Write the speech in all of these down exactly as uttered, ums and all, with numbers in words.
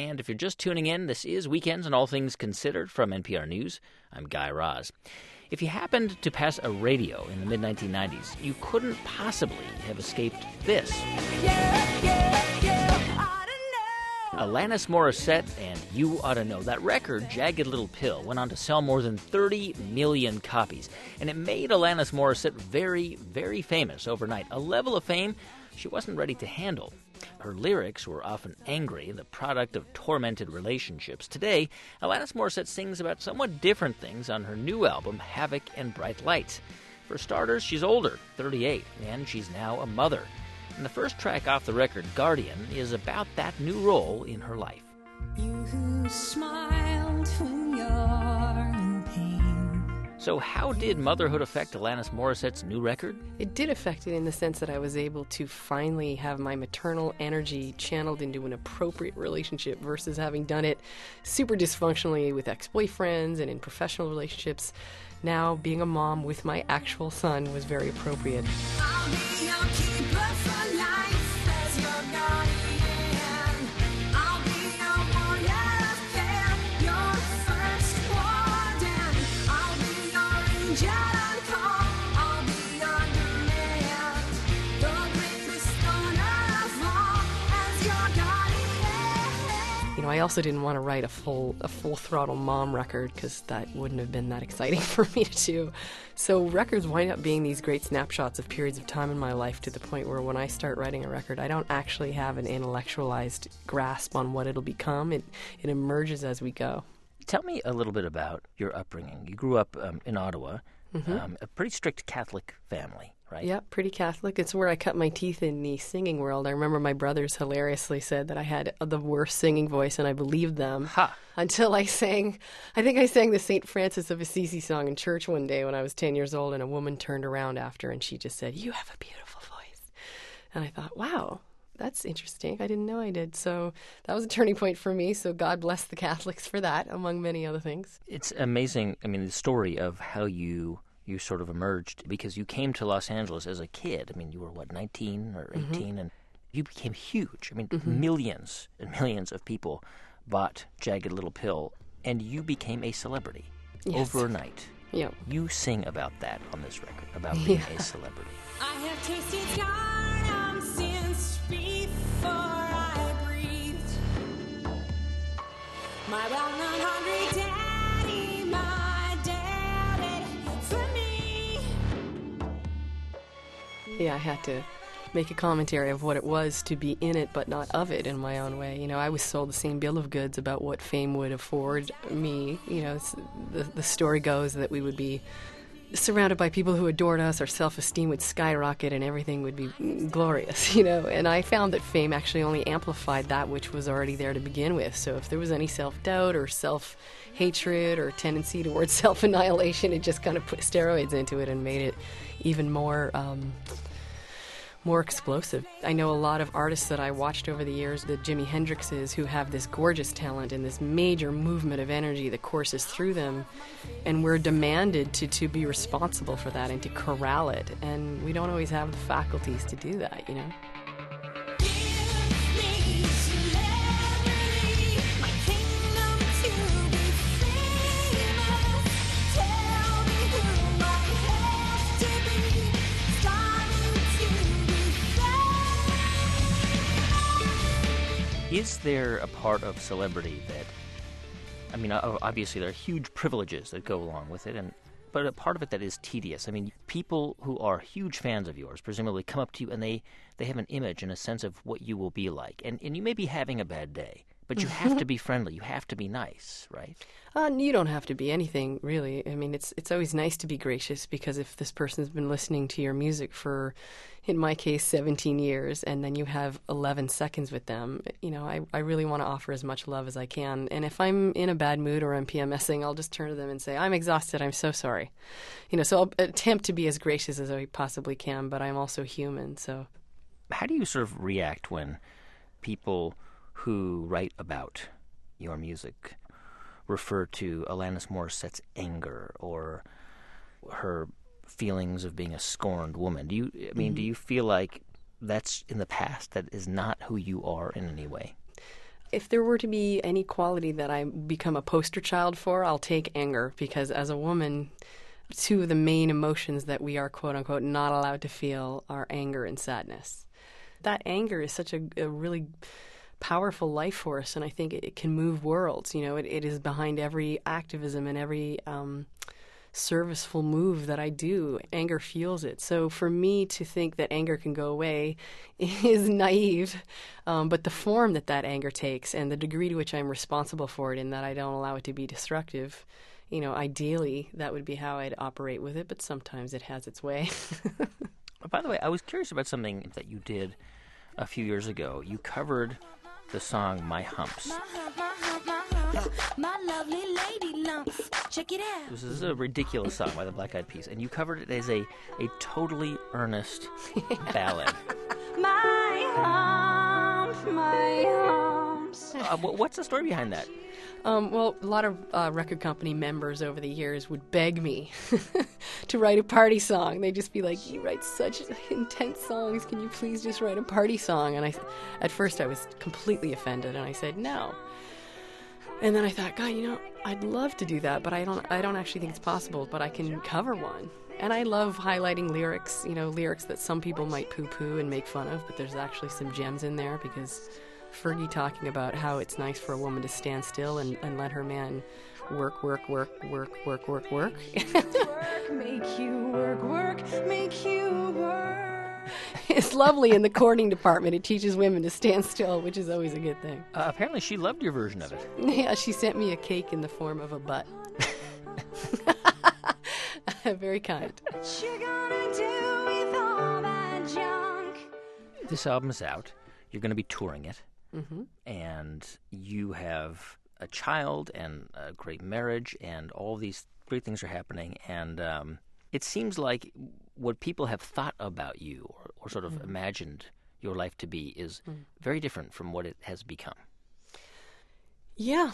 And if you're just tuning in, this is Weekends and All Things Considered from N P R News. I'm Guy Raz. If you happened to pass a radio in the mid nineteen nineties, you couldn't possibly have escaped this. Yeah, yeah, yeah, I don't know. Alanis Morissette and You Ought to Know. That record, Jagged Little Pill, went on to sell more than thirty million copies. And it made Alanis Morissette very, very famous overnight, a level of fame she wasn't ready to handle. Her lyrics were often angry, the product of tormented relationships. Today, Alanis Morissette sings about somewhat different things on her new album, Havoc and Bright Lights. For starters, she's older, thirty-eight, and she's now a mother. And the first track off the record, Guardian, is about that new role in her life. You who smiled when you're in pain. So how did motherhood affect Alanis Morissette's new record? It did affect it in the sense that I was able to finally have my maternal energy channeled into an appropriate relationship versus having done it super dysfunctionally with ex-boyfriends and in professional relationships. Now, being a mom with my actual son was very appropriate. I'll be your keeper for life as your guardian. I'll be your warrior of care, your first warden. I'll be your angel on call. I'll be your demand. The greatest honor of all as your guardian. You know, I also didn't want to write a full a full throttle mom record because that wouldn't have been that exciting for me to do. So records wind up being these great snapshots of periods of time in my life to the point where when I start writing a record, I don't actually have an intellectualized grasp on what it'll become. It it emerges as we go. Tell me a little bit about your upbringing. You grew up um, in Ottawa, Mm-hmm. um, a pretty strict Catholic family, right? Yeah, pretty Catholic. It's where I cut my teeth in the singing world. I remember my brothers hilariously said that I had the worst singing voice, and I believed them. Ha! Until I sang, I think I sang the Saint Francis of Assisi song in church one day when I was ten years old, and a woman turned around after, and she just said, "You have a beautiful voice." And I thought, wow, that's interesting. I didn't know I did. So that was a turning point for me, so God bless the Catholics for that, among many other things. It's amazing, I mean, the story of how you you sort of emerged, because you came to Los Angeles as a kid. I mean, you were, what, nineteen or eighteen? Mm-hmm. And you became huge. I mean, mm-hmm. millions and millions of people bought Jagged Little Pill, and you became a celebrity Yes. overnight. Yeah. You sing about that on this record, about being Yeah. a celebrity. I have tasted stardom since before I breathed. My well-known hungry daddy, my daddy for me. Yeah, I had to make a commentary of what it was to be in it but not of it in my own way. You know, I was sold the same bill of goods about what fame would afford me. You know, it's, the, the story goes that we would be surrounded by people who adored us, our self-esteem would skyrocket and everything would be glorious, you know. And I found that fame actually only amplified that which was already there to begin with. So if there was any self-doubt or self-hatred or tendency towards self-annihilation, it just kind of put steroids into it and made it even more um, more explosive. I know a lot of artists that I watched over the years, the Jimi Hendrixes, who have this gorgeous talent and this major movement of energy that courses through them, and we're demanded to, to be responsible for that and to corral it, and we don't always have the faculties to do that, you know? Give me celebrity, my kingdom to be famous. Tell me who I have to be, starting to be famous. Is there a part of celebrity that, I mean, o- obviously there are huge privileges that go along with it, and but a part of it that is tedious? I mean, people who are huge fans of yours presumably come up to you and they, they have an image and a sense of what you will be like. And, and you may be having a bad day, but you have to be friendly. You have to be nice, right? Uh, you don't have to be anything, really. I mean, it's it's always nice to be gracious, because if this person's been listening to your music for, in my case, seventeen years, and then you have eleven seconds with them, you know, I, I really want to offer as much love as I can. And if I'm in a bad mood or I'm PMSing, I'll just turn to them and say, "I'm exhausted, I'm so sorry." You know, so I'll attempt to be as gracious as I possibly can, but I'm also human, so. How do you sort of react when people who write about your music refer to Alanis Morissette's anger or her feelings of being a scorned woman? Do you, I mean, Mm-hmm. do you feel like that's in the past, that is not who you are in any way? If there were to be any quality that I become a poster child for, I'll take anger, because as a woman, two of the main emotions that we are, quote unquote, not allowed to feel are anger and sadness. That anger is such a, a really powerful life force, and I think it, it can move worlds. You know, it, it is behind every activism and every um, serviceful move that I do. Anger fuels it. So for me to think that anger can go away is naive, um, but the form that that anger takes and the degree to which I'm responsible for it in that I don't allow it to be destructive, you know, ideally that would be how I'd operate with it, but sometimes it has its way. By the way, I was curious about something that you did a few years ago. You covered the song My Humps. My hump, my hump, my hump, my lovely lady lumps. Check it out. This is a ridiculous song by the Black Eyed Peas, and you covered it as a, a totally earnest ballad. My hump, my humps. Uh, wh- what's the story behind that? Um, well, a lot of uh, record company members over the years would beg me to write a party song. They'd just be like, "You write such intense songs. Can you please just write a party song?" And I, at first, I was completely offended, and I said no. And then I thought, God, you know, I'd love to do that, but I don't. I don't actually think it's possible. But I can cover one. And I love highlighting lyrics. You know, lyrics that some people might poo-poo and make fun of, but there's actually some gems in there, because Fergie talking about how it's nice for a woman to stand still and, and let her man work, work, work, work, work, work, work. Work, make you work, work, make you work. It's lovely in the courting department. It teaches women to stand still, which is always a good thing. Uh, apparently she loved your version of it. Yeah, she sent me a cake in the form of a butt. Very kind. What you gonna do with all that junk? This album is out. You're going to be touring it. Mm-hmm. And you have a child and a great marriage, and all these great things are happening. And um, it seems like what people have thought about you, or, or sort of mm. imagined your life to be, is mm. very different from what it has become. Yeah.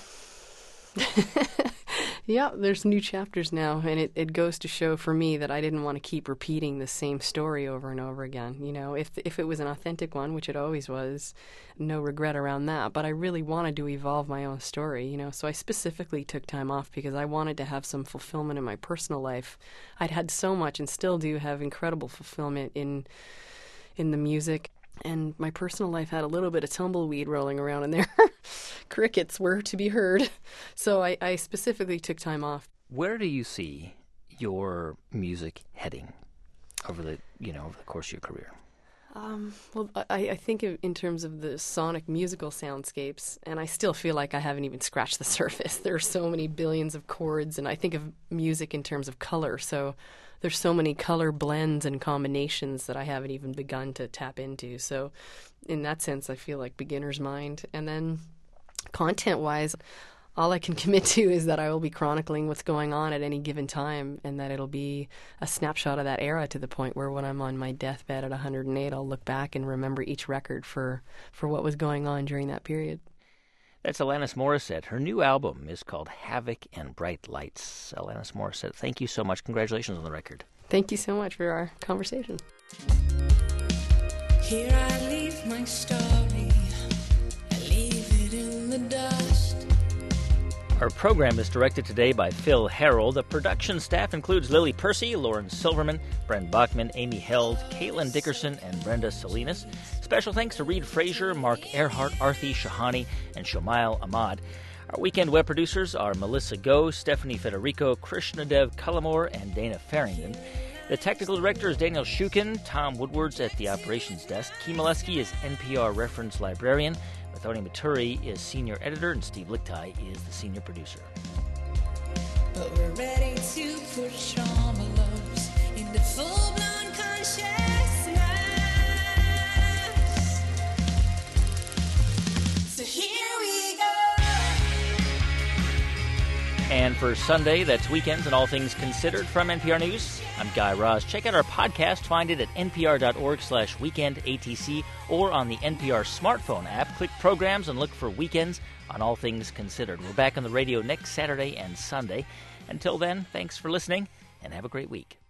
Yeah, there's new chapters now, and it, it goes to show for me that I didn't want to keep repeating the same story over and over again. You know, if if it was an authentic one, which it always was, no regret around that. But I really wanted to evolve my own story, you know, so I specifically took time off because I wanted to have some fulfillment in my personal life. I'd had so much and still do have incredible fulfillment in in the music. And my personal life had a little bit of tumbleweed rolling around in there. Crickets were to be heard. So I, I specifically took time off. Where do you see your music heading over the, you know, over the course of your career? Um, well, I, I think of, in terms of the sonic musical soundscapes, and I still feel like I haven't even scratched the surface. There are so many billions of chords, and I think of music in terms of color. So there's so many color blends and combinations that I haven't even begun to tap into. So in that sense, I feel like beginner's mind. And then content-wise, all I can commit to is that I will be chronicling what's going on at any given time, and that it'll be a snapshot of that era to the point where when I'm on my deathbed at one hundred eight, I'll look back and remember each record for, for what was going on during that period. That's Alanis Morissette. Her new album is called Havoc and Bright Lights. Alanis Morissette, thank you so much. Congratulations on the record. Thank you so much for our conversation. Here I leave my story. I leave it in the dust. Our program is directed today by Phil Harrell. The production staff includes Lily Percy, Lauren Silverman, Bren Bachman, Amy Held, Caitlin Dickerson, and Brenda Salinas. Special thanks to Reed Frazier, Mark Earhart, Arthi Shahani, and Shomail Ahmad. Our weekend web producers are Melissa Go, Stephanie Federico, Krishnadev Kalamor, and Dana Farrington. The technical director is Daniel Shukin. Tom Woodward's at the operations desk. Key Molesky is N P R reference librarian. Mathoni Maturi is senior editor, and Steve Lichtai is the senior producer. But we're ready to push envelopes into full-blown consciousness. So here we go. And for Sunday, that's Weekends and All Things Considered from N P R News. I'm Guy Raz. Check out our podcast. Find it at npr.org slash weekend ATC or on the N P R smartphone app. Click Programs and look for Weekends on All Things Considered. We're back on the radio next Saturday and Sunday. Until then, thanks for listening and have a great week.